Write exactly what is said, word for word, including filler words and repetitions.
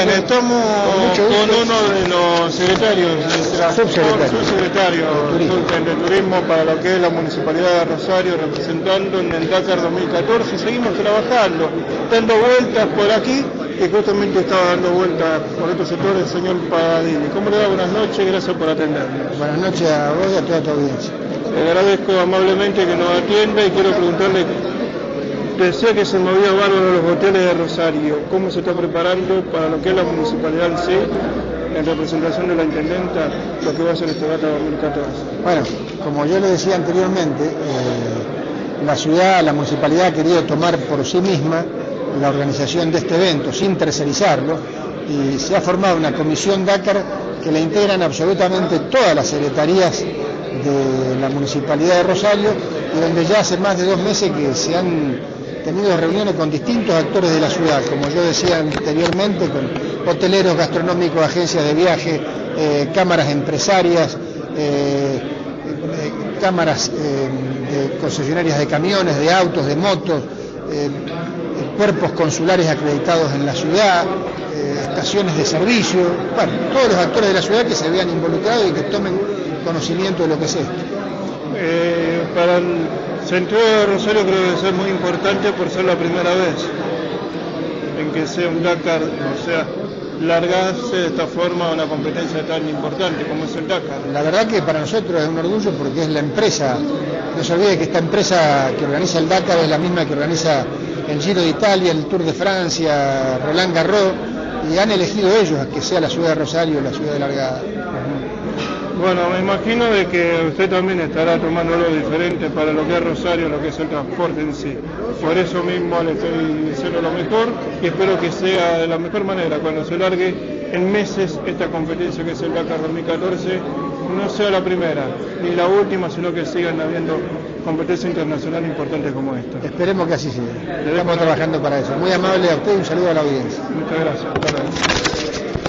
Bien, estamos con, con uno de los secretarios, subsecretario, subsecretario de Turismo para lo que es la Municipalidad de Rosario, representando en el Dakar dos mil catorce. Seguimos trabajando, dando vueltas por aquí, que justamente estaba dando vueltas por estos sectores el señor Padini. ¿Cómo le da? Buenas noches, gracias por atendernos. Buenas noches a vos y a toda tu audiencia. Le agradezco amablemente que nos atienda y quiero preguntarle, decía que se movía bárbaro los hoteles de Rosario, ¿cómo se está preparando para lo que es la municipalidad en sí, en representación de la intendenta, lo que va a ser este Dakar dos mil catorce? Bueno, como yo le decía anteriormente, eh, la ciudad, la municipalidad ha querido tomar por sí misma la organización de este evento sin tercerizarlo, y se ha formado una comisión Dakar que la integran absolutamente todas las secretarías de la Municipalidad de Rosario, y donde ya hace más de dos meses que se han tenido reuniones con distintos actores de la ciudad, como yo decía anteriormente, con hoteleros, gastronómicos, agencias de viaje, eh, cámaras empresarias, eh, eh, cámaras eh, de concesionarias de camiones, de autos, de motos, eh, cuerpos consulares acreditados en la ciudad, eh, estaciones de servicio, bueno, todos los actores de la ciudad que se vean involucrados y que tomen conocimiento de lo que es esto. Eh, para el centro de Rosario creo que debe ser muy importante por ser la primera vez en que sea un Dakar, o sea, largarse de esta forma una competencia tan importante como es el Dakar. La verdad que para nosotros es un orgullo porque es la empresa, no se olvide que esta empresa que organiza el Dakar es la misma que organiza el Giro de Italia, el Tour de Francia, Roland Garros, y han elegido ellos a que sea la ciudad de Rosario la ciudad de largada. Bueno, me imagino de que usted también estará tomando algo diferente para lo que es Rosario, lo que es el transporte en sí. Por eso mismo le estoy diciendo lo mejor y espero que sea de la mejor manera cuando se largue en meses esta competencia que es el Dakar dos mil catorce, no sea la primera ni la última, sino que sigan habiendo competencias internacionales importantes como esta. Esperemos que así sea. Estamos trabajando para eso. Muy amable a usted y un saludo a la audiencia. Muchas gracias.